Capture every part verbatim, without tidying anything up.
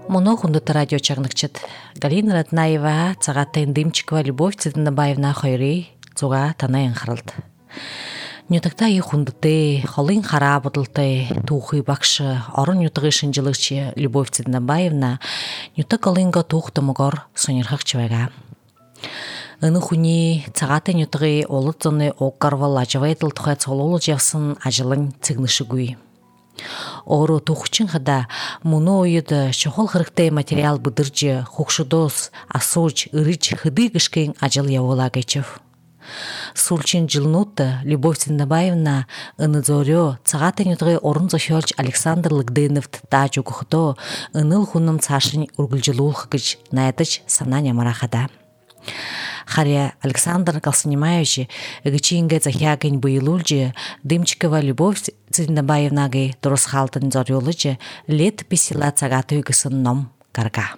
Моно хундута радио чагныкчыт. Галина Ратнаева, цагаттайын Дымчикова Любовь Циднабаевна хойри, цуга танайын харалд. Нютакта и хундуты, холын хара будылты, тухы бакшы, орын нютагы шынжылыкчы Любовь Циднабаевна, нютак алынга тухтамыгор сонирхак чывайга. Ыны хуни цагаты нютагы олыт зоны оккарвал ажавайдыл тухай цололы жавсын ажылын цигнышыгуй. Ору тухчин хада муно ойыды шохол хырыктай материал быдыржы, хукшудос, асуч, ырыч хыды гышкин ажыл явола geçев. Сулчин жылнутты Любовь Циднабаевна ыны зорё цагаты нютагы орын зохёлч Александр Лыгдыновт тачу кухто ыныл хунным цашын ургылжылул хыгыч наятыч сананя марахада. Харя Александр Калсанимаевич гычинге захягин буйлулжи Дымчикова Любовь Циднабаевнагы турусхалтын зорюлыжи лет писила цагаты үгісын ном карга.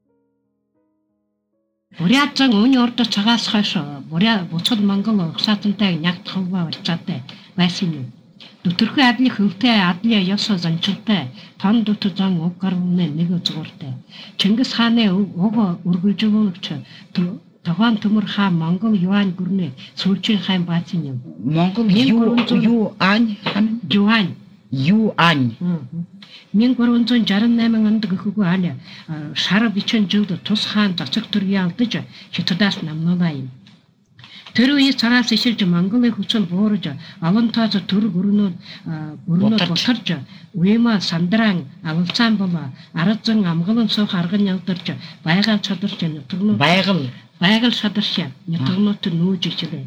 Бурятсан уни орто цагаас хойш буря буцад монгол угсаатантай нягтхалва барьцаатай байсан юм. Дүтэрхүү адны хөвтэй адны ёсо занчилтай тон дүт зан уг гарвны нэг зүгээртэй. Чингис хааны уг үргэлжлүүлэгч Тогон төмөр хаа Монгол юань гүрнэ сүүлчийн хаан баацын юм. Монгол юу юань хан юань юань мянга гурван зуун шаран найман онд гэхүүг аля шар бичэн жилд тус хаан зацаг төргийн алдаж хятадаас намнуулаа юм. Тэр үе цараас ишилж Монголын хүчил буурж аван тооц төр гөрнөд гөрнөд бутарж уйма сандран авалцаан болоо аразан амгалан суух арган ялдарч байгаан чадарч нутгнууд байгал байгаль шадарч нутгнууд нүүж ичлээ.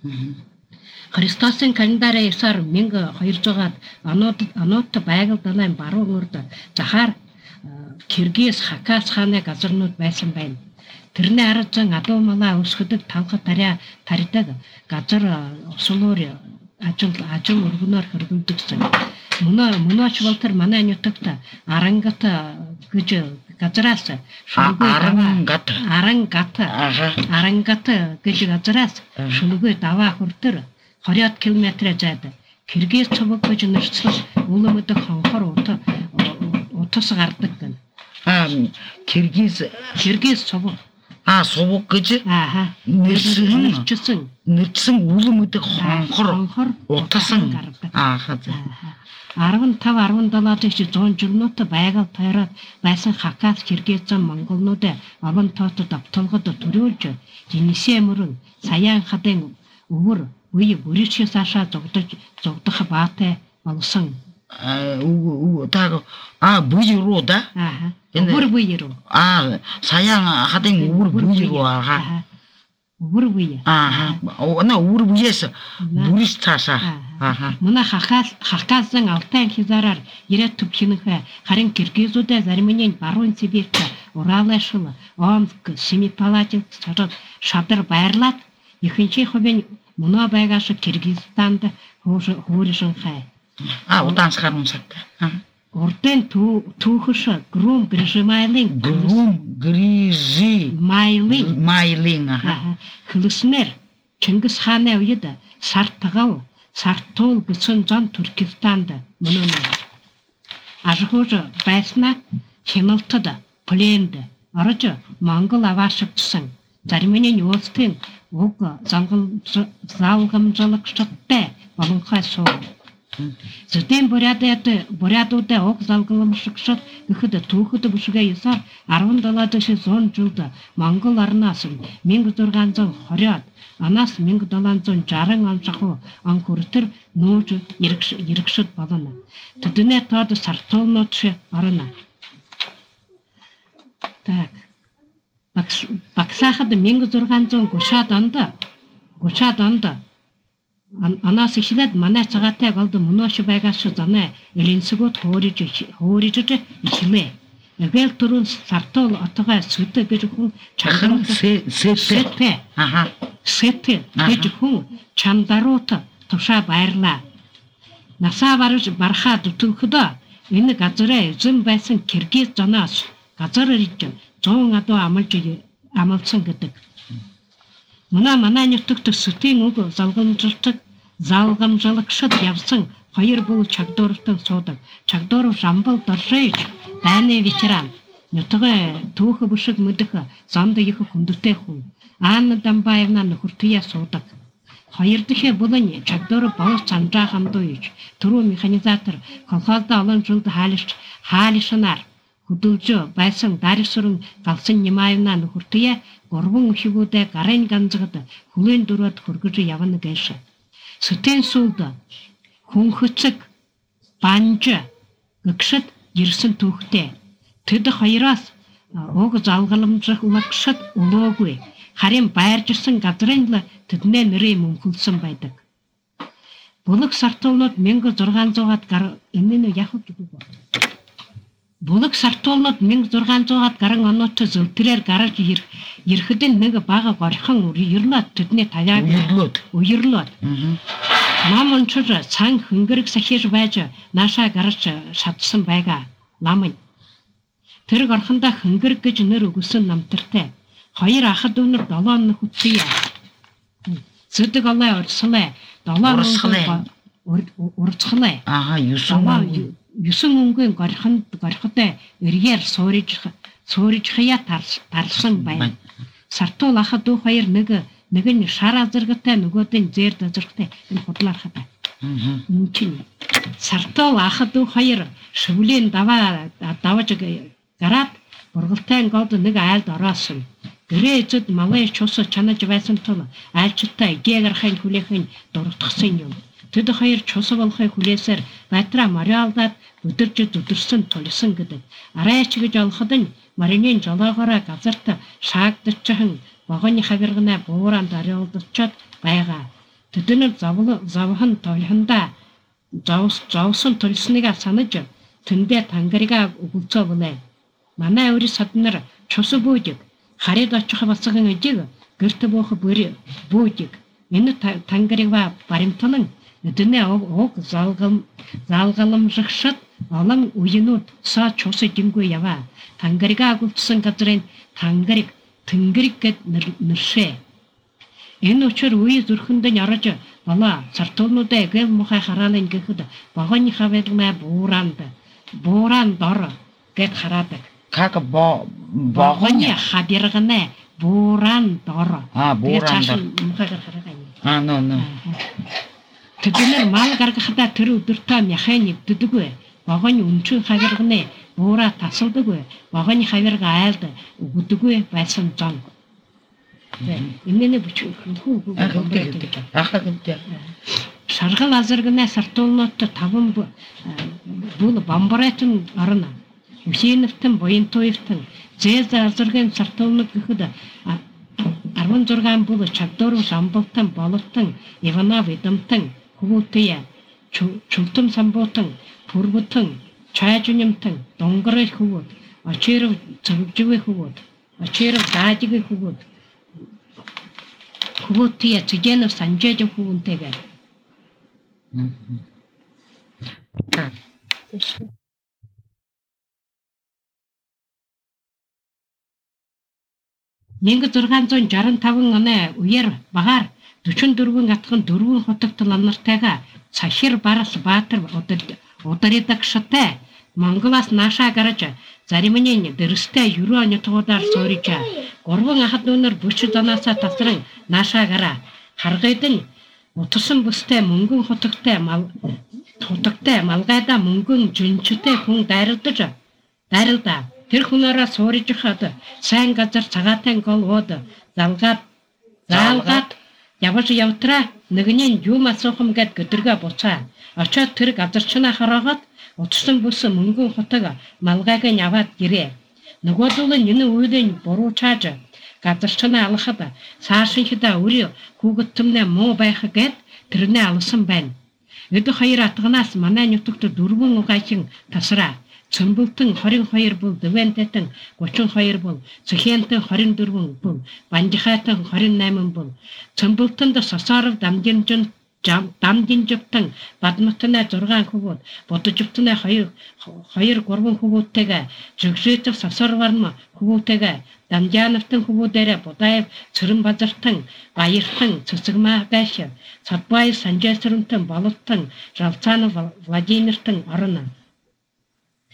Христосын календараа ясаар мянга хоёрдугаар оноод оноод байгаль далайн баруун урд захаар Киргиз Хакас хааны газарнууд байсан байна. Тэрний аразан адуу малаа өсгөдөг тавха таря тарьдаг газар усулуур ажил ажил өргөнөөр хөргөлдөгсөн. Мөнөө мөнөөч бол тэр манай нутагт Арангат гэж газраас шүлгүй Арангат Арангат Арангат гэж газраас шүлгүй даваа хүртэр двадцать километр зайд Киргиз цувг гэж нэрчлэл өлөмөдөг хонхор утас утас гардаг гэн. Аа Киргиз Киргиз цувг А сувг гэж ааха нэрсэн нэрчсэн нэрсэн өлөмөдөг хонхор утасан ааха арван тав арван далаад их зүүн жигнүүт байгаль тойроод байсан Хакас Киргизэн монголнууд аван тоотод автолгод төрүүлж жинисээ мөрөн саяан хадын өвөр үе бүрийчээс ашаа зогдож зогдох баатай болсон. уу таг а буйруу да ааха өвөр буйруу а саяан хадын өвөр буйруу ааха өвөр буй ааха она өвөр буйээс бүрийч цаашаа ааха мына Хакас Хакасан алтан хязаараар ирээд төв хинхэ харин Киргизүүдээ Зарминийн баруун Сибирт Уралашил Омск Семипалатин царад шадар байрлаад ихэнхий хувийн мөнөө байгаас Киргизстанд хөөршөн хай а удаанс харамсат урдын түүхэш Грум Грижмайлын Грум Грижи Майлын Майлын хөлснэр Чингис хааны үед Сартгав Сартул гэсэн зам Туркестанд мөнөө ажхууж байснаа Хяналтад Пленд орж Монгол аваашигдсан Зарминийн улсын уг залгамжлагчтай болонхой суу. Зүтэн бурядад бурядууд уг залгамжлагчд гэхэд түүхэд бүшгээ ясаар арван дэше зүүн жилд Монгол орноос мянга зургаан зуун двадцать анаас мянга долоон зуун шаран он шахуу он хүртэр нүүж иргэшд болно. Тэдний тоод сартуулнууд шиг орно. Так. Багсахад мянга зургаан зуун гушаад онд гушаад онд анаас ихлээд манай цагаатай голд мөнөөш байгаас занаа элэнсгүүд хөөриж хөөриж ихлээ. Эвэл түрүүн сартул отогоо сүдэ гэж хүн чандаруу сэтэ аха сэтэ гэж хүн чандаруут тушаа байрлаа. Насаа барж бархаад өтөнхөдөө энэ газраа эзэн байсан Киргиз зоноос газар ирж зүүн адуу амлж амлсан гэдэг. Мана манай нутагт сүтийн үг залгамжлагч залгамжлагчд явсан хоёр бүл чагдууртан суудаг. Чагдуур Жамбал доршиж дайны ветеран Нютага түүх бушиг мэдэх замд их хүндтэй хүн. Аанна Дамбаевна нөхөртөе суудаг. Хоёр дахь булан чагдор боос цанжаа хамдууж түрүү механизатор колхозда олон жил хаалж хаалшнаар хөдөлж байсан дарисрын галсан Нямаевна нөхөртөе гурван өшгүүдэ гарын ганцгад хүлээн дөрөд хөргөж явна гэж. Сүтэн сүлд хүн хөцөг банж гэгшэд ирсэн түүхтэй. Тэд хоёроос уг залгаламжих лагшд өлөөгүй. Харин байржсэн газрын л тэдний нэрээ мөнхөлсөн байдаг. Бүлэг сартуулнууд мянга зургаан зуугаад гар энэ нь яг гэдэг байна. Бүлэг сартуулнууд мянга зургаан зуугаад гарan онооч зөвтрээр гараж ирэхэд нэг бага горхон өрлөөд тэдний таяаг Үерлөөд. Үерлөөд. Нам ончор цан хөнгөрөг сахиж байж наашаа гарч шатсан байгаа. Ламын тэр горхондоо хөнгөрөг гэж нэр өгсөн намтартай. Хоёр ахад өнөр долоон нөхөцгий. Зүдэг олоо орслаа. Долоон урцхлаа. Ага, юусан. Юусан өнгөний горхонд горхотой эргээр суурж суурж хая тарсан байна. Сартуул ахад дүү хоёр нэг нэг нь шар азаргатай нөгөөд нь зэр дазаргатай энэ худлаар хата. Аа. Мөн Сартуул ахад дүү хоёр шөвлийн даваа давж гараад бургалтай гоод нэг айлд ороосон. Гэрээзэд малай чус чанаж байсан тул айлчтай гээрхэн хүлээхэн дуртгсан юм. Тэд хоёр чус болохыг хүлээсээр Батра Мариалдад өдөрж өдөрсөн тулсан гэдэг. Арайч гэж олоход нь Маринын жолоогоороо газарт шаагдчихсан вагоны хавиргана бууранд ариулдчиход байгаа. Тэдний завл завхан толхонда завс завсан тулсныг санаж тэндээ тангарига өгөлцөө болоо. Манай өөрийн саднаар чус бүүдэг. Харид очих бацхан эжиг гэрт боох бүр бүүдэг. Энэ тангарива баримтан эдний ог залгам залгаламжшд олон үеинүүд саа чус дингүй яваа. Тангарига агуулсан газрын тангариг тэнгэрэг гэд нэршээ. Энэ учир үе зүрхэнд нь орж болоо сартуулнуудаа гэл мухай хараалын гэхэд вагоны хавьлмаа бууранд бууран дор гэд хараадаг. Как бо вагоны хавьргана бууран дор. А бууран дор. Мухайгаар хараагаа. А но но. Тэднэр мал гаргахтаа тэр өдөртөө мяхын нэвддэггүй. Вагоны өнчөн хавьрганы буура тасалдаггүй. Вагоны хавьрга айлд өгдөггүй байсан зон. Иннэ бүч хүү хүү. Ахаа гэдэг. Шаргал азаргнаа сартуулнууд таван бүл бамбарайтан орно. Үсийнэвтэн буянтуйвтэн зээл азаргын сартуулнууд гэхэд арван зургаан бүл чаддуур самбалтан бололтон Иванов эдэмтэн хүүтэе чултам самбуутан пүрбутэн чайжунямтэн донгорой хүүд очиров зөвжвэ хүүд очиров даажиг хүүд хүүтэе цэгэнов санжээж хүүнтэйгээ. нэг зургаан зуун шаран таван оны үеэр багаар дөрвөн дөрвөн атхан дөрвөн хотогтол амнартайгаа цахир барас баатар ударыдаг шатай Монголоос наашаа гараж заримны дэрстэй ерөө онцгуудаар суурж гурван ахад өнөр бүч занаасаа тасран наашаа гараа харгайдан утсан бүстэй мөнгөн хотогтой мал хотогтой малгайда мөнгөн жинчтэй хүн дайрагдаж дайралда тэр хүнээрээ суурж хаад сайн газар цагаатай голвод залгаад залгаад явж явтраа нэгний юм асуухам гэд göдөргөө буцаа очоод тэр газарчнаа хараагаад утсан бүс мөнгөн хотог малгайг нь аваад ирээ. Нөгөөдөл нь энэ үеийн буруу чааж газарчнаа алхаад цаашинхда өрөө хүүгэтмнээ муу байх гэд тэрнээ алсан байна. Эд хоёр атганаас манай нутагт дөрвөн угаачин тасраа Цөмбөлтөн двадцать два бол, Дэвэнтэтэн тридцать два бол, Цэхэнтэн двадцать четыре бол, Банжихайтэн двадцать восемь бол, Цөмбөлтөнд Сосоров дамжинжин дамжинжвтэн Бадматнаа шесть хүүгүүд, Бодожвтнаа two two three хүүгүүдтэйгээ, Жигшээтэв Сосороварн хүүгүүдтэйгээ, Дамжаановтэн хүүгүүдээрээ Будаев Цэрэн Базартан, Баяртан Цэцэгмаа Гайш, Цадбай Санжайсрантан Болоттан, Жалцаанов Владимиртан орно.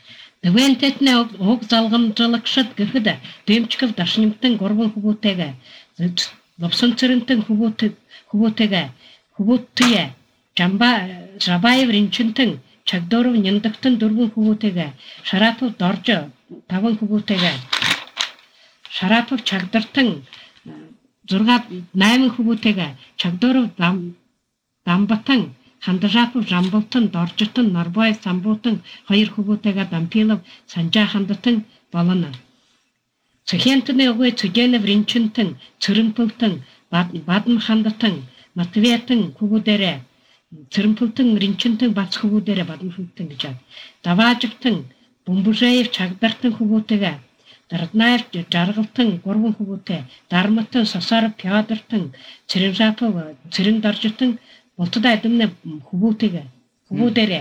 Дэвэнтэтнэ уг залгамжлагчд гэхэд дэмчгэл дашнимтэн гурван хүүтэйгээ ловсон цэрэнтэн хүүтэй хүүтэйгээ хүүтэйгээ жамба жабаев ринчэнтэн чагдоров няндагтэн дөрвөн хүүтэйгээ шарапов дорж таван хүүтэйгээ шарапов чагдартан зургаад найман хүүтэйгээ чагдоров дам дамбатан хандажапов жамбалтан доржтан нарбой самбутан хоёр хүүтэйгээ дампилов санжаа хандтан болно. Цэхэнтний өгөө цэжэнэв ринчэнтэн цэрэмпэлтэн бадам хандтан матвэтэн хүүдэрэ цэрэмпэлтэн ринчэнтэн бац хүүдэрэ бадам хандтан гэж. Даваажтан бумбужаев чагдартан хүүтэйгээ Дараднаев жаргалтан гурван хүүтэй дарматан сасаров пядартан цэрэмжапов цэрэн доржтан болтод айдамны хүүтэйгээ хүүдэрэ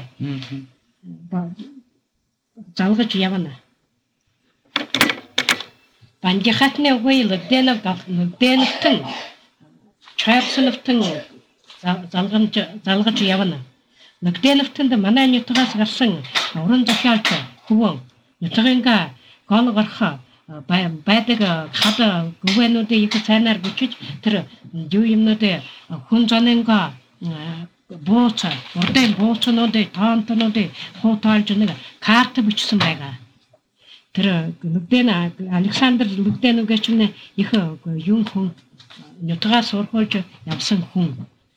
залгаж явна. Банжихатны үгүй лэгдэнэв лэгдэнэвтэн чайрсэнэвтэн залгамж залгаж явна. Лэгдэнэвтэнд манай нютгаас гарсан уран зохиолч хөвөн нутгынга гол гарах байдаг хад гүвэнүүдийн их цайнаар бичиж тэр юу юмнуудыг хүн zonenga бууц урдын бууцнуудыг таантнуудыг хуутаалж нэг карт бичсэн байгаа. Тэр Лүгдэн Александр Лүгдэн үгэчнэ их юм хүн нутгаас сурхуулж явсан хүн.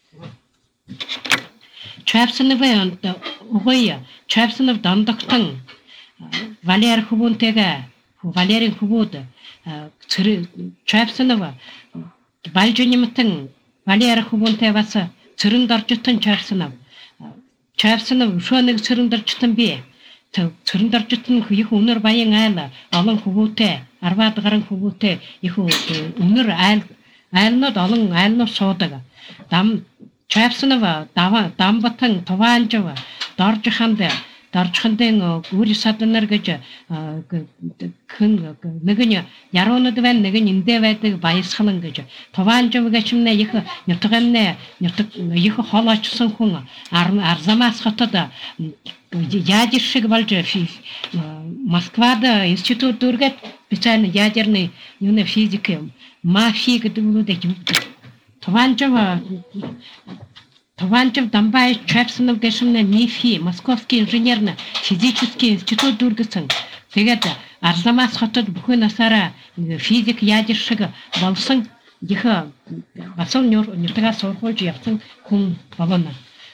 Чапсэнэв угой Чапсэнэв дандагтан Валер хөвөнтэйгээ Валерийн хөвүүд Чапсэнэв Балжнимтэн Валер хөвөнтэй бас цэрэн доржтон Чапсэнэв Чапсэнэв шөнөг цэрэн доржтон би цэрэн доржтон их өнөр баян айл олон хөвөөтэй арваад гарan хөвөөтэй их өнөр айл айлнууд олон айлнууд суудаг. Дам Чапсэнэв дамбатан туваанжв дорж ханд доржхандын үри саданар гэж хэн нэгэн яруунууд байна нэгэн эндээ байдаг баясгалан гэж туваанжв гэчмнэ их нутгамнэ нутг их холоочсон хүн арзамаас хотод ядер шиг болж Москвад институт дүргээд бичсэн ядерны юуны физик мафи гэдэг үнэтэй туваанжв Тованчев Дамбай Чапсэнэв гэшмнэ МИФИ Московский инженерно-физический институт дүргэсэн. Тэгээд Арзамас хотод бүхэн насаараа физик ядер шиг болсон их басон нютгаас сургуулж явсан хүн байна.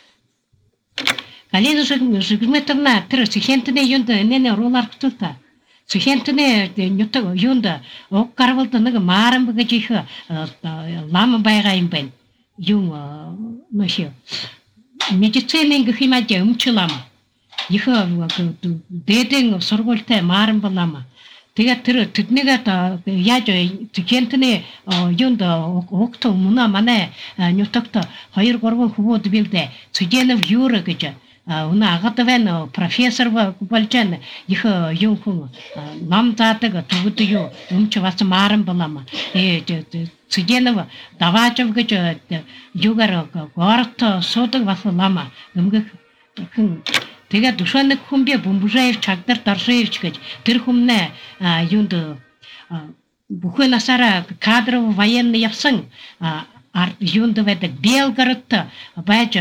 Галина Жигметовна тэр Цэхэнтний юунд нэнэ рулархтулта. Цэхэнтний нютг юунд уг гарвалд нэг маарам гэж их лам байгаа юм байна. Юм нөхөө медицинийн гэх юм аа өмчлама их дээдэн сургуультай мааран балама тэгээд тэр тэднийгээ яаж Цэхэнтний юунд огт өмнө манай нютагт хоёр гурван хөвөөд бивдэ Цэжэнэв юур гэж өнө агад байна профессор болж байна их юм хүн нам заадаг төгөд юу өмч бас мааран балама э Цэжэнэв даваажв гэж юугаар горт суудаг бас лама өмгөх хэн тэгээд душаныг хүн би бумбужаев чагдар доршиевч гэж тэр хүмнэ юунд бүхэн насаараа кадров военный явсан юунд байдаг Белгородт байж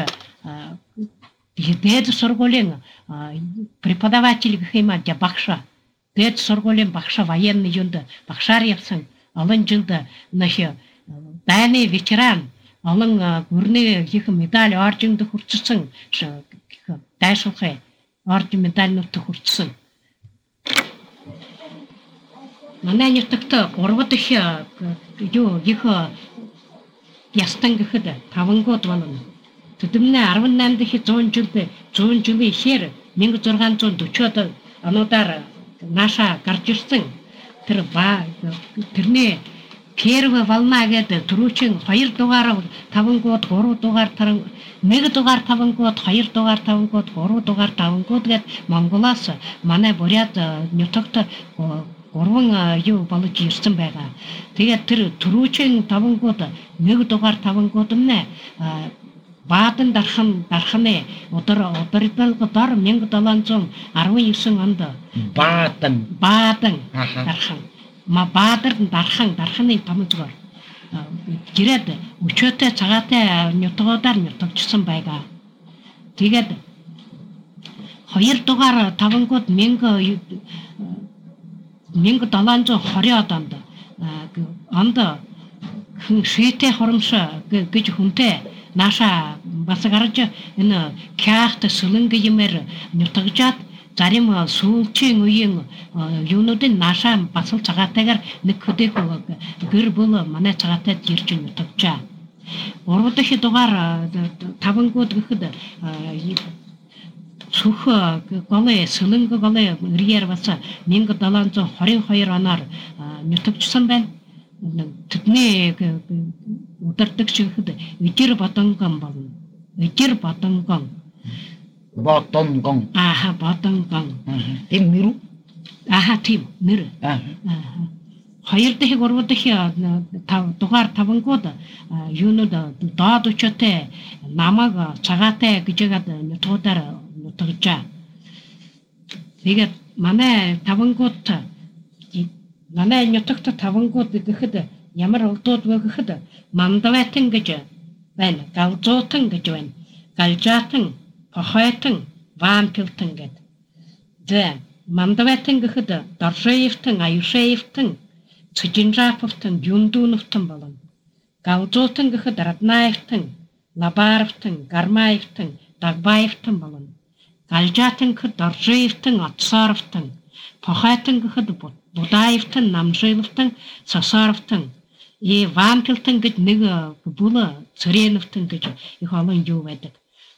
дээд сургуулийн преподаватель гэх юм аа багша дээд сургуулийн багша военный юунд багшаар явсан олон жилд нөх дайны ветеран олон гүрний их медаль орденд хүртсэн дайшилхай орден медальнууд хүртсэн. Манай нутагт гурав дахь юу их ястан гэхэд тавангууд байна. Тэдний арван найман дахь зуун жилд зуун жилийн ихээр мянга зургаан зуун дөрвөд онуудаар нааша гарч ирсэн. Тэр ба тэрний первая волна гэдэг түрүүчийн хоёр дугаар тавангууд гурав дугаар таран нэг дугаар тавангууд хоёр дугаар тавангууд гурав дугаар тавангууд гэд Монголоос манай буряд нутагт гурван юу болж ирсэн байгаа. Тэгээд тэр түрүүчийн тавангууд нэг дугаар тавангууд нэ Баадан дархан дарханы өдөр өдөртөлгөөр мянга долоон зуун арван девэн онд Баадан. Баадан Аха. дархан. Ма Баадар дархан дарханы томцгоор гэрээд өчөөтэй цагаатай нютгуудаар нутагчсан байгаа. Тэгээд хоёр дугаар тавангууд мянга мянга долоон зуун двадцать онд онд хүн шийтэй хоромш гэж хүнтэй наша бас гарч энэ кяхт сүлэнг юмэр нутагжаад зарим сүүлчийн үеийн юунуудын наша бас цагаатайгаар нэг хөдөө гэр бүл манай цагаатай ирж нутагчаа. Гурав дахь дугаар тавангууд гэхэд сүх голын сүлэнг голын ирээр бас мянга долоон зуун двадцать two оноор нутагчсан байна. Тэдний удирдагч гэхэд Ижир Бодонгон болно. Ижир Бодонгон. Бодонгон. Аха Бодонгон. Тийм нэр үү? Аха тийм нэр. Аа. Хоёр дахь гурав дахь дугаар тавангууд юунууд доод өчөтэй намаг цагаатай гэжгээд нутгуудаар нутагжаа. Тэгээд манай тавангууд манай нутагт тавангууд гэхэд ямар улдууд вэ гэхэд Мандавайтан гэж байна, Галзуутан гэж байна, Галжаатан, Похойтан, Ваампилтан гэд. Зэ Мандавайтан гэхэд Доршеевтан, Аюшеевтан, Цэжинжааповтан, Юндууновтан болно. Галзуутан гэхэд Раднаевтан, Лабаровтан, Гармаевтан, Дагбаевтан болно. Галжаатан гэхэд Доршеевтан, Отсоровтан, Похойтан гэхэд Будаевтан, Намжеевтан, Сосоровтан, и Ваампилтан гэж нэг бүл Цэреновтан гэж их олон юу байдаг.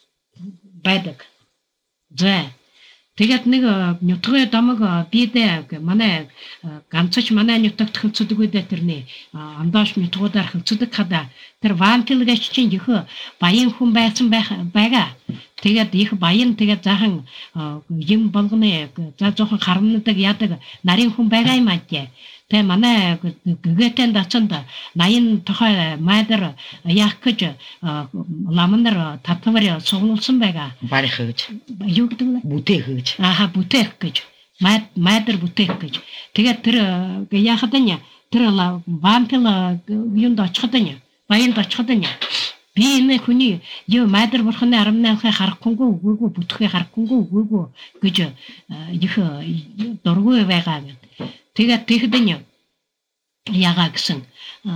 Байдаг. За. Тэгээд нэг нутгийн домог бидээ манай ганцч манай нутагт хөлцөдөг үедээ тэрний андоош нутгуудаар хөлцөдөг хада тэр Ваампил гэж чинь их баян хүн байсан байгаа. Тэгээд их баян тэгээд заахан юм болгоны за жоохон харамнадаг яадаг нарийн хүн байгаа юм аа. Тэгээ манай гэгээтэн дацанд наян тохой майдар яах гэж ламнар татвар сугнуулсан байгаа. Барих гэж. Юу гэдэг вэ? Бүтээх гэж. Аха бүтээх гэж. Майдар бүтээх гэж. Тэгээд тэр яахад нь тэр Ваампил юунд очиход нь баянд очиход нь би энэ хүний юу майдар бурхны арамнахыг харахгүйгүй үгүйгүй бүтэхийг харахгүйгүй үгүйгүй гэж их дургүй байгаа гэд. Тэгээд тэгэхдэн ягаа гэсэн.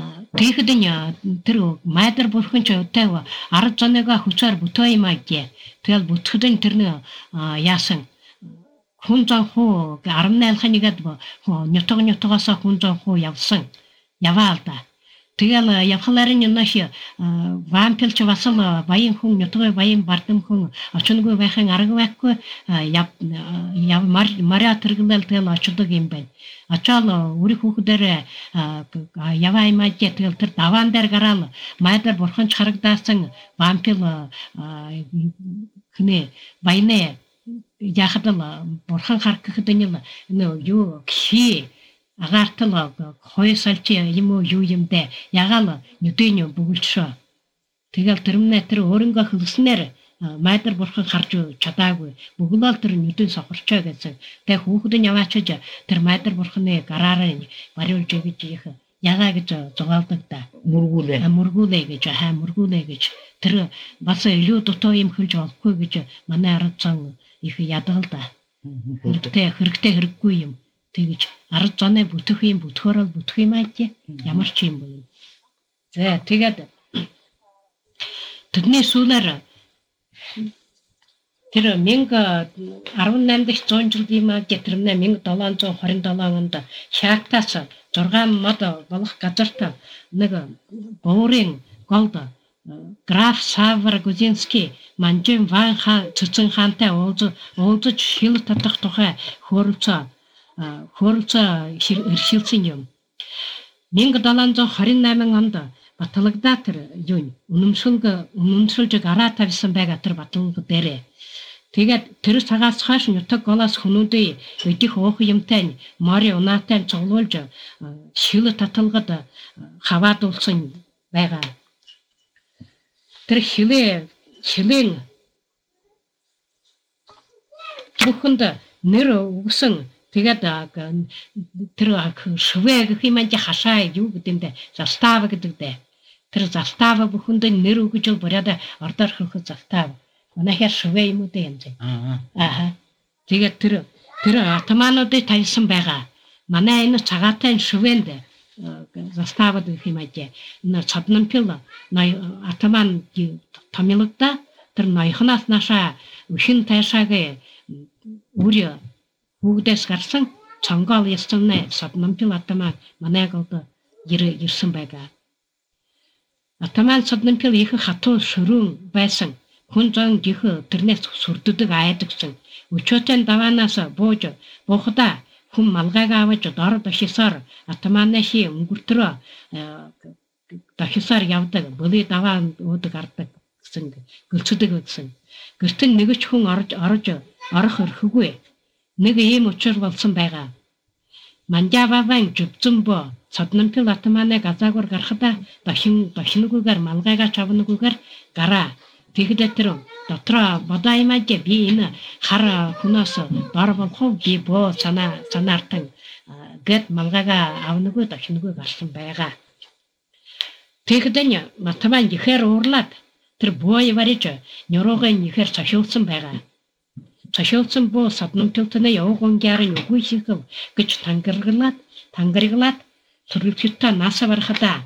Тэгэхдэн тэр майдар бурхан ч өтөв ард зоныга хүчээр бүтөө юм аа гэ. Тэгэл бүтгэдэн тэрнээ яасан хүн зан хуу арамнайлахыг нютог нютогоос хүн зан хуу явсан. Яваал да. Тэгэл явхларын юнаш Ваампилч басал баян хүн нутгийн баян бардам хүн очонгүй байхын арга байхгүй яв яв маря тэргэл тэгэл очдог юм байна. Очаал үрих хүүхдээр яваа юм аа тэгэл тэр даваан дээр гараал майдар бурхан ч харагдаасан Ваампил хнэ баянэ яхадал бурхан харах гэхэд энэ юу гişи агартал хоёр салчи юм уу юу юм бэ? Ягаал нүдэний бүгэлчшөө. Тэгэл тэрмнэ тэр өөрөнгөө хөлснээр майдар бурхан харж чадаагүй. Бүгэлэл тэр нүдэн сохорчоо гэсэн. Тэг хүүхдэн яваачиж тэр майдар бурханы гараараа бариулж гэж их ягаа гэж зугаалдаг да. Мөргүүлээ. Мөргүүлээ гэж хаа мөргүүлээ гэж тэр бас илүү дутуу юм хөлж олохгүй гэж манай ард зан их ядгал да. Хэрэгтэй хэрэгтэй хэрэггүй юм. Тэгэж ард зоны бүтэх юм бүтөхөөр л бүтэх юм аа тий. Ямар ч юм бол. За тэгээд тэдний сүүлээр тэр мянга арван наймд дахь зуун жил юм аа гэрмнэ мянга долоон зуун двадцать seven онд Шаактаас зургаан мод болох газарт нэг буурын голд граф Савр Гузинский Манжин Ван хаан цэцэн хаантай уулзаж шил татах тухай хөөрөлцөө хөөрөлцөө иршилсэн юм. мянга долоон зуун двадцать eight онд Баталгадаа тэр юу үнэмшилг үнэмшилж гараа тавьсан байгаа тэр баталга дээрээ. Тэгээд тэр цагаас хойш нутаг голоос хүмүүдээ өдөх уух юмтай мори унаатай цуглуулж шил таталгад хаваадуулсан байгаа. Тэр хилээ хилэн бүхэнд нэр өгсөн тэгээд тэр швэ гэх юм чи хашаа юу гэдэг нь застава гэдэг дээ. Тэр застава бүхэнд нэр өгж бороод ордоор хөрөх застава. Манайхаар швэ юм уу дээ юм. Аа. Аа. Тэгээд тэр тэр атамануудыг таньсан байгаа. Манай энэ цагаатай швэнд застава гэх юм аажээ. Энэ цаднампил атаман томилогда тэр ноёхоноос наша өшин тайшаагээ үрэ бүгдээс гарсан цонгол ястамнаа саднампил атаман манайг одоо ирсэн байгаа. Атаман саднампил их хатуу шөрүүн байсан. Хүн зан гих тэрнээс сүрддэг айдагсан. Өчөөтэн даваанаас бууж буухда хүн малгайг аваж дор дошисаар атаманы хий өнгөртрөө дошисаар явдаг. Бүли даваан уудаг ардаг гэсэн гөлцөдөг гэсэн. Гэртэн нэгч хүн орж орж орох өрхөгүй. Нэг ийм учир болсон байгаа. Манжававан жүбзэмбо цаднампил атаманы газаагур гарахда дошин дошингүйгээр малгайгаа чавнагүйгээр гараа. Тэгэхдээ тэр дотроо бодаймаж би энэ хар хүнээс дор болох би боо санаа санаартан гэт малгайгаа авнаггүй дошинггүй гарсан байгаа. Тэгэхдээ матаман ихэр уурлаад тэр бой вариж нёрогын ихэр цашилсан байгаа. Цашилсан боо саднампилтны явгон гярын үгүй шиг гэж тангарглаад тангарглаад төрөвчтэй нааса барахада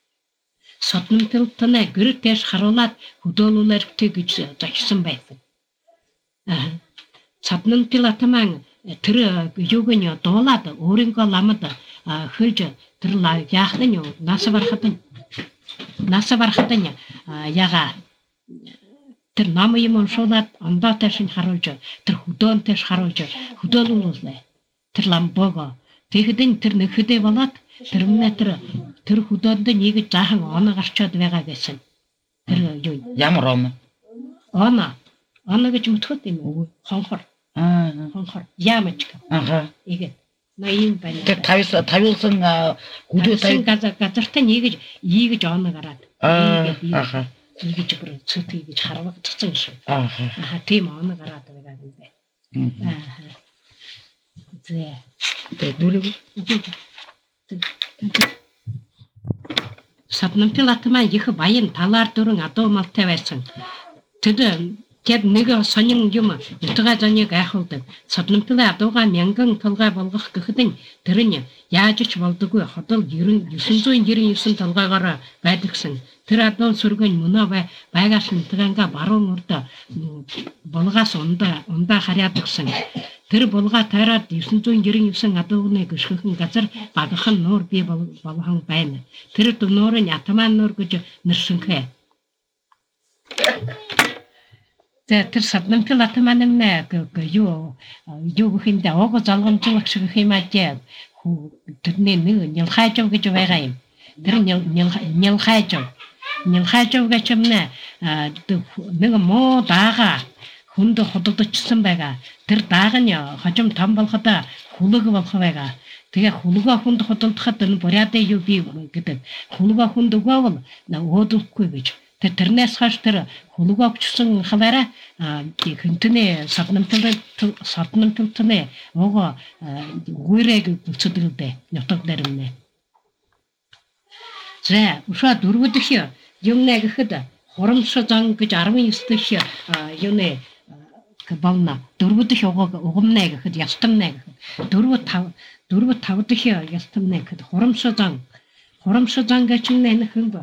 саднампилтны гэртээс харуулаад хөдөөлүүлэр гэж загсан байсан. Аа. Саднампил атаман тэр юугэн дуулаад өөрийнхөө ламд хөлж тэр яахны юу нааса барахад нааса барахад яга тэр нам юм уншуулаад ондоотой шин харуулж тэр хөдөөнтэй харуулж хөдөөлүүлээ. Тэр ламбого тэгэхдээ тэр нэхэдэ болоод тэр метр тэр хөдөөнд нэг жаахан он гарчаад байгаа гэсэн. Тэр юу ямар он? Он он гэж мөтгөт юм уу? Хонхор. Аа хонхор. Ямачка. Аха. Igen. Ноён байна. Тэр тавьс тавьулсан хөдөө тавь газар газартай нэгж ийгэж он гараад. Аха. Ийгэж бүр цүтгий гэж харвагдсан шүү. Аха. Аха тийм он гараад байгаа юм бэ. Аха. Зэ. Тэр дүрэг саднампил атаман их баян талаар дөрөн адуу малтай байсан. Тэр тэр нэг сонин юм утга заныг айхуулдаг. Саднампил адууга мянган толгой болгох гэхэд тэр нь яаж ч болдоггүй хотол девять девять девять толгойгоор байдагсан. Тэр адуу сүргэн мөнөө бай байгаас нутганга баруун урд булгаас ундаа ундаа харьяадагсан. Тэр булгаа тайраад девять девять девять адуугны гიშгхэн газар багахан нуур бий болгон байна. Тэр нуурын атаман нуур гэж нэрсэнхэ. Тэр саднампил атаман нэ юу юу гэнэ ого залгамжлах шиг хэмээжээ. Тэрний нэг нялхайжав гэж байгаа юм. Тэр нялхайжав. Нялхайжав гэж юм нэ нэг муу даага хүнд ходогдчихсан байгаа. Тэр дааг нь хожим том болоход хүлэг болох байгаа. Тэгээ хүлгөө хүнд ходогдоход энэ буряадаа юу бий гэдэг. Хүлгөө хүнд өгөөвл өөдөхгүй гэж. Тэр тэрнээс хаш тэр хүлгөө өгчсөн хаваараа хинтний саднампил саднампилтны ого гүрэг бүцэдгэлдэ нутаг дэрмнэ. Зэ уша дөрвөдөх юм нэ гэхэд хурамш зан гэж девять дэх юуны бавна дөрвөдөх угамнэ гэхэд ястамнэ гэхэд дөрвө тав дөрвө тав дэх ястамнэ гэхэд хурамш зан хурамш зан гэж нэ хэмбэ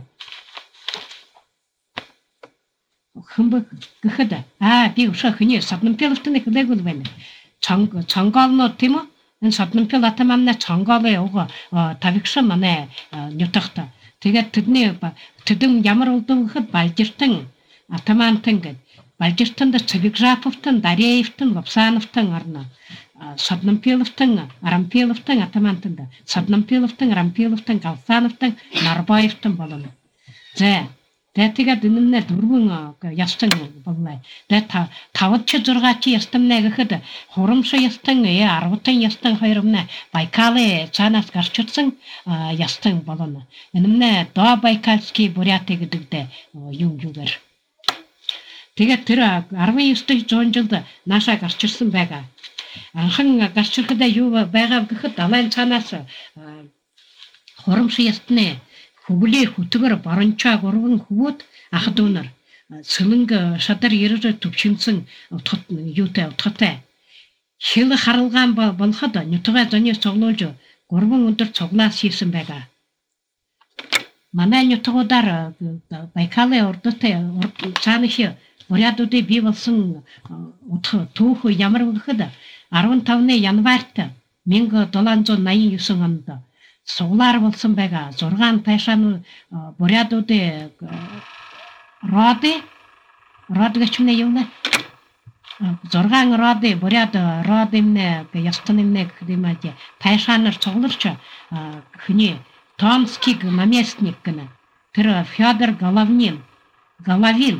хэмбэ гэхэд аа би уша хний саднампилтны хэлэгүүл байна. Чанг чангаално тийм үү? Энэ саднампил атаманна чангаалаа уга тавигшаа манай нютагта. Тэгээд тэдний тэдэн ямар улдуу гэхэд Балжиртан атамантан гэд Балжиртанд Цэвигжаповтан Дареевтан Лапсановтан орно. Саднампиловтан Арампиловтан атамантанд Саднампиловтан Арампиловтан Галсановтан Нарбаевтан болно. За тэгээд энэнэ дөрвөн ястан боллоо. Тэгээд тавд ч зургач ястамнаа гэхэд хурамш ястан десять ястан хоёр өмнө Байкалы цаанаас гарч ирсэн ястан болно. Энэнэ до Байкальский буряты гэдэгтэй юм юугаар. Тэгээд тэр арван ёс дэх зуун жилд наашаа гарч ирсэн байгаа. Анхан гарч ирэхдээ юу байгаа гэхэд далайн цаанаас хурамш ястны хүблээ хөтгөр борончоо гурван хөвөд ах дүүнэр сэлэнг шадар ирэж төвчмсэн утгат юутай утгатай хил харалгаан болоход нутгаа зөний цуглуулж гурван өдөр цуглаас хийсэн байгаа. Манай нутгуудаар Байкалын урдтай цаанах бурядуудыг бий болсон утга түүх ямар гэхэд арван тавны январт мянга долоонзуун наян девять онд суглаар болсон байгаа. зургаан тайшаан бурядуудыг роды род гэчмнэ юунэ зургаан роды буряд родимнэ ястанымнэ гэдэмээ тайшаанаар цугларч хний Томскиг наместник гэнэ тэр Фёдор Головнин Головин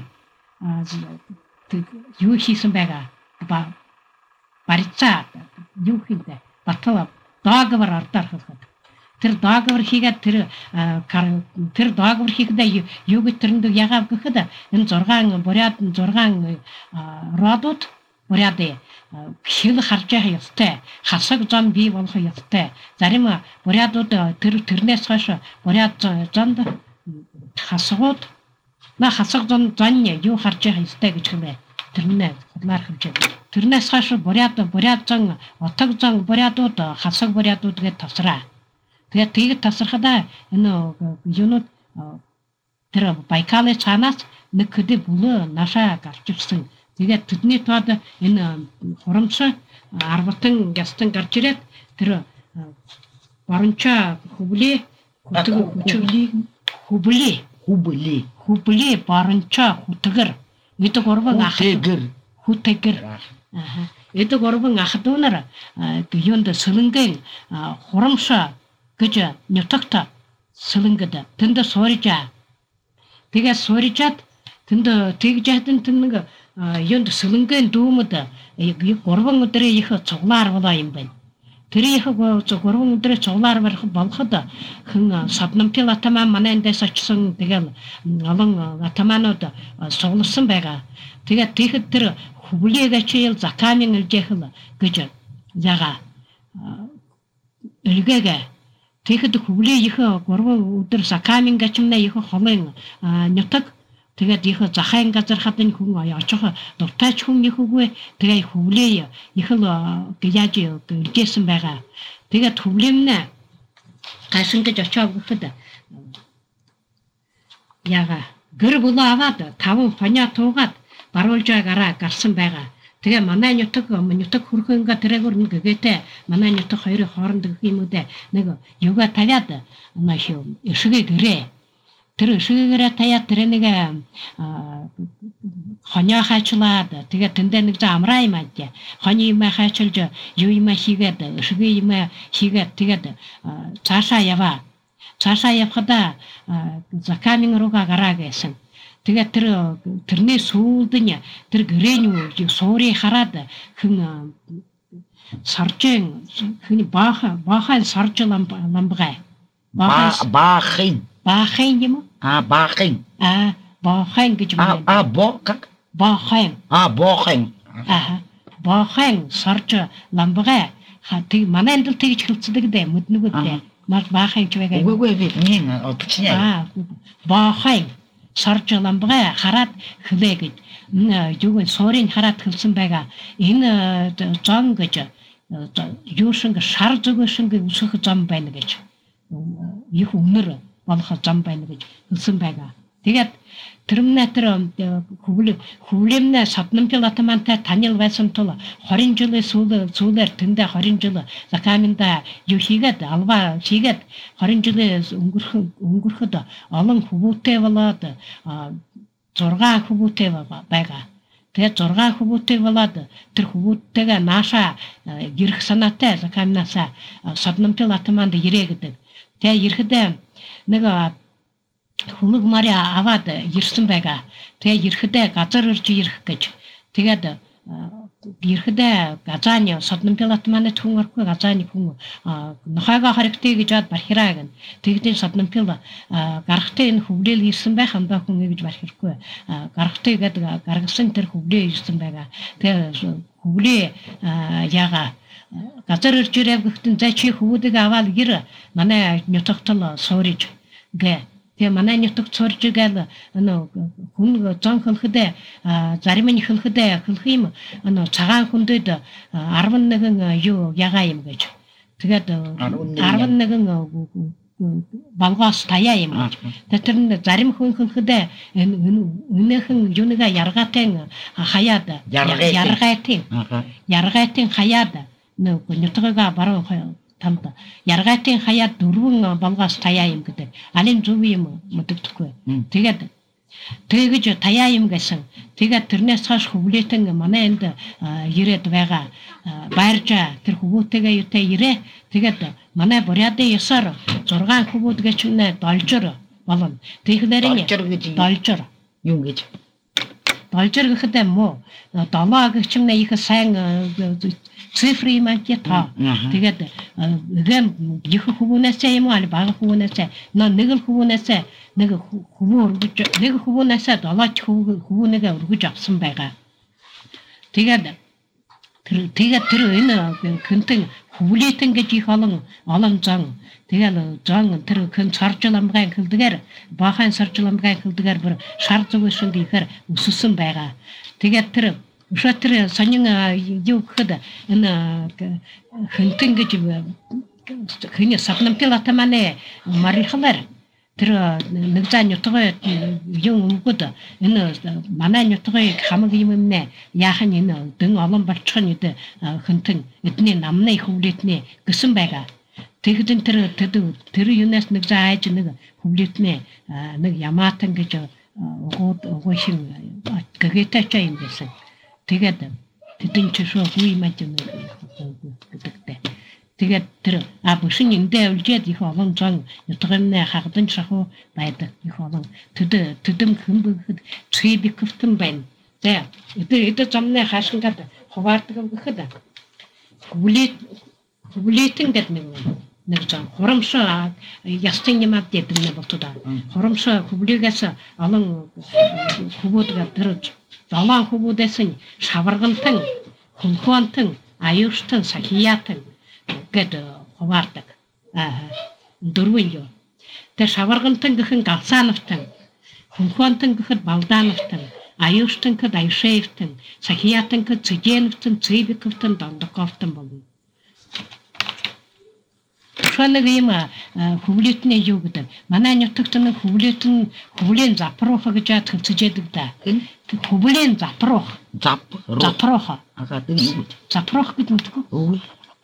юу хийсэн байгаа ба барьцаа юу хийдэ батлаа договор ардаархад тэр договор хийгээд тэр тэр договор хийхдээ юу гэтрэнд ягаав гэхэд энэ зургаан буряд зургаан родууд буряд хил харж байгаа ёстой хасаг зам бий болох ёстой зарим бурядууд тэр тэрнээс хойш буряд занд хасгууд на хасаг зам зан юу харж байгаа ёстой гэж хэмээ тэрнээ худлаар хэмжээ тэрнээс хойш буряд буряд зан отог зан бурядууд хасаг бурядууд гэж тасраа. Тэгээд тийг тасрахада энэ юунууд тэр Байкалын цаанаас нэг хөдөө бүлөө наашаа гарч ирсэн. Тэгээд тэдний тоод энэ хурамч арватан гястан гарч ирээд тэр борончоо хүблээ хүблээ хүблээ хүблээ хүблээ борончоо хүтгэр эдэг гурван ах хүтгэр аа эдэг гурван ах дүүнэр юунд сэлэнгийн хурамч гэж нутагта сэлэнгэд тэнд суурьжаа. Тэгээ суурьжаад тэнд тэгж хатан тэнд юунд сэлэнгийн дүүмэд гурван өдрийн их цуглаар болоо юм байна. Тэр их гурван өдрийн цуглаар барих болоход хэн саднамтил атаман манайндээс очсон тэгэл олон атаманууд сугласан байгаа. Тэгээ тэгэхэд тэр хүблээгэчил закамин илжэхэл гэж яга элгэгэ тэгэхэд хүблээ их гурван өдөр закамин гачмна их холын нутаг тэгээд их захайн газар хатан хүн очих дуртайч хүн их үгүй тэгээ хүблээ их л яаж илжсэн байгаа. Тэгээд хүблээмнэ гашин гэж очоо гэхэд яга гэр булаа аваад таван фаня туугаад баруулж агараа гарсан байгаа. Тэгээ манай нутаг нутаг хөрхөнга тэрэгөр нэг гэтэй манай нутаг хоёрын хооронд гэх юм үү нэг юга тавиад маш ишгээ гэрээ тэр ишгээгээрээ таяад тэр нэг хонио хайчлаад тэгээ тэндээ нэг замраа юм аа хони юм хайчилж юу юм хийгээд ишгээ юм хийгээд тэгээд цаашаа яваа цаашаа явхада закамин руугаа гараа гэсэн. Тэгээд тэр тэрний сүүлдэн тэр гэрээний суурийг хараад хэн саржин хэн бааха баахан сарж ламбгай баахан баахан юм а баахан а баахан гэж байна а боо как баахан а баахан аа баахан сарж ламбгай хати манай энэ тэгж хэлцдэг дээ мэднэгүүдээ мал баахан ч байгаа үгүй үгүй нин утчнаа а баахан сарж ламбгай хараад хөлөө гэж юу суурийг хараад хэлсэн байгаа. Энэ зам гэж юу шиг шар зүгшин үсэх зам байна гэж их өнөр болох зам байна гэж хэлсэн байгаа. Тэгээд терминатор хүблээ хүблээмнэ саднамтил атамантай танил байсан тул двадцать жилийн сүүл сүүлээр тэндээ двадцать жил закаминда юу хийгээд алба хийгээд двадцать жилийн өнгөрөх өнгөрөхөд олон хүмүүстээ болоод зургаан хүмүүстээ байгаа. Тэгээд зургаан хүмүүстээ болоод тэр хүмүүсттэйгээ нааша гэрх санаатай закаминасаа саднамтил атаманд ирээ гэдэг. Тэгээд ирэхдээ нэг хүмүг мария аваад ирсэн байгаа. Тэгээ ирэхдээ газар ирж ирэх гэж. Тэгээд ирэхдээ газааны содон пилот манай түн орхгүй газааны хүн нохойгоо хоригтэй гэж бод бархираа гэн. Тэгдэн содон пил гарахтай энэ хөвлөл ирсэн байх амдаа хүн гэж бархирхгүй. Гарахтай гэдэг гаргасан тэр хөвлөө ирсэн байгаа. Тэгээ хөвлөө яага газар ирж ирэх гэхдээ за чи хөвөдөг аваад гэр манай нутагтал суурж гэ. Тэгээ манай нутагт суурж гээл нөө хүн зон хөлхөдөө зарим нь хөлхөдөө хөлх юм нөө цагаан хүндэд арван нэгэн юу ягаа юм гэж. Тэгээд арван нэгэн балгаас таяа юм гэж. Тэр нь зарим хүн хөлхөдөө өнөөхөн юунага яргаатын хаяад яргаатын яргаатын хаяад нөө нутаггаа баруун тамта яргаатын хаяад дөрвөн балгаас таяа юм гэдэг. Алин зөв юм мэддэхгүй. Тэгээд тэгэж таяа юм гэсэн. Тэгээд тэрнээс хойш хөвлөтэн манай энд ирээд байгаа байржа тэр хөвөөтэйгээ юутай ирээ. Тэгээд манай буряадын ёсоор зургаан хөвөөд гэж нэ должор болно. Тэгэхээр должор юу гэж должор гэхэд муу долоо гэж нэ их сайн цифры макета. Тэгээд гэм их хөвөнөөс юм уу бага хөвөнөөс нөө нэг л хөвөнөөс нэг хөвөө өргөж нэг хөвөнөөс долооч хөвөнөгээ өргөж авсан байгаа. Тэгээд тэр тэгээд тэр энэ хөнтөн хөвлөтэн гэж их олон олон зан тэгэл зан тэр хэн царжламгай хэлдгээр бахан царжламгай хэлдгээр бүр шар зүгшин гэхээр өссөн байгаа. Тэгээд тэр Шатэр сонин юу гэхэд энэ хөнтөн гэж хэний саднам пилот манай марихлаар тэр нэг зан нутгаа юу өнгөд энэ манай нутгийг хамаг юм нэ яахан энэ дэн олон болчих нь үдэ хөнтөн эдний намны хөвлөтний гэсэн байгаа. Тэгдэн тэр тэр юунаас нэг зааж нэг хөвлөтний нэг ямаатан гэж угууд угшин гэгээтэй ч юм гэсэн. Тэгээд тэдэн ч шоо хүй мэж юм гэдэгтэй. Тэгээд тэр абушин эндээ үлжээд их олон зан нутганы хагдан шахуу байдаг их олон тэд тэдэм хэмбэхэд цэбиковтэн байна. За эдэ эдэ замны хашингаад хуваардаг гэхэд хүлээт хүлээтэн гэдэг нэг нэг зам хурамшаа ястын юмад гэдэг нэг болтоо. Хурамшаа хүлээгээс олон хөвөөдгөр тэр Далан хөвүүдээс шаваргантан, хөнхөөнтөн, аюуртан, сахиятан гэд хуваардаг. Аа дөрвөн юу. Тэр шаваргантан гэхэн галсаановтан, хөнхөөнтөн гэхэд балдаановтан, аюуртан гэхэд айшеевтан, сахиятан гэхэд цэжээновтан, цэбиковтан, дондоковтан болно. Шанаг юм хөвлөтний юу гэдэг. Манай нутагт нэг хөвлөтэн хөвлэн запрух гэж төвчжээдэг да. Хөвлэн запрух. Запрух. Аа тийм үү. Запрух гэдэг нь үгүй.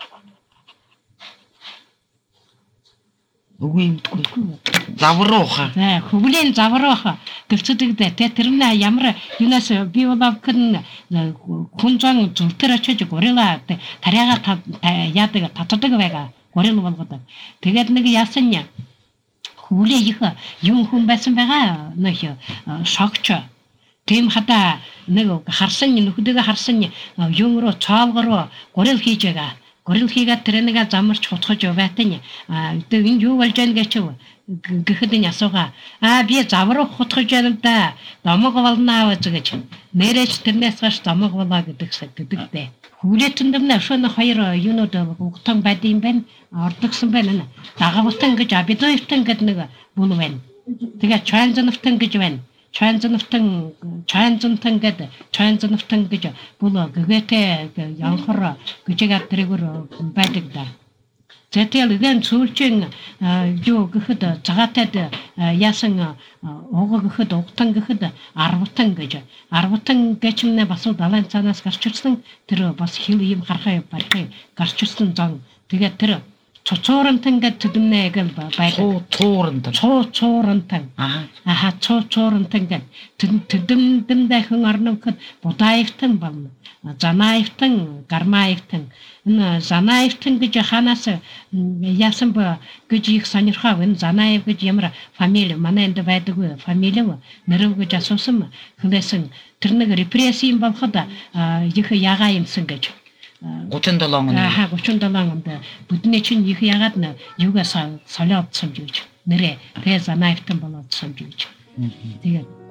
Үгүй юм. Заврух. Аа хөвлэн заврух гэлцдэг да. Тэр нь ямар юунаас би болов гэн хүнжан зүртэр очиж горила тариага яадаг татдаг байгаа. Горил болгодог. Тэгээд нэг яасан ня. Хүлээ их юм хүн байсан байгаа нэг шогч. Тэм хата нэг харсан нөхдөг харсан юм руу цаалгаруу горил хийж байгаа. Горил хийгээд тэр нэг замарч хутгаж байтан. А энэ юу болж байгаа гэж гэхэд энэ асууга. А би заврах хутгаж байна да. Домог болно аваад гэж. Нэрэж тэрнээс гаш домог болоо гэдэгсэ гэдэгтэй. Хүлээтэнд нь шөнө хоёр юунууд угтан байд юм байна. Ордогсон байна. Дагавтан гэж абидойтан гэдэг нэг бүл байна. Тэгээ чанзановтан гэж байна. Чанзановтан чанзантан гэдэг чанзановтан гэж бүл гэгээтэй янхар гэжгээд тэрэгөр байдаг да. Зэтэл гэн цүүлчин юу гэхэд цагаатад яасан уг гэхэд угтан гэхэд арвтан гэж арвтан гэж нэ бас далайн цаанаас гарч ирсэн тэр бас хил юм харахаа барихыг гарч ирсэн зан. Тэгээд тэр 초초런탕가 듣음내가 초 초른다. 초초런탕 아. 아하 초초런탕가 듣음듬다 흥얼는 그 보다이프탕 밤 자나이프탕 가르마이프탕 나 자나이프탕 그저 하나서 야선 뭐 그지 산이하고 자나이프 그지 ямра фамилия манен데 байдагы фамилия нэрв гэж асуусан хөлөөсөн тэр нэг репрессийн болоход их ягааймсан гэж гучин долоон он. Аа гучин долоон онд бүдний чинь их ягаад н юугаас солиодсон гэж нэрэ Реза Наифтан болоодсон гэж. Тэгээд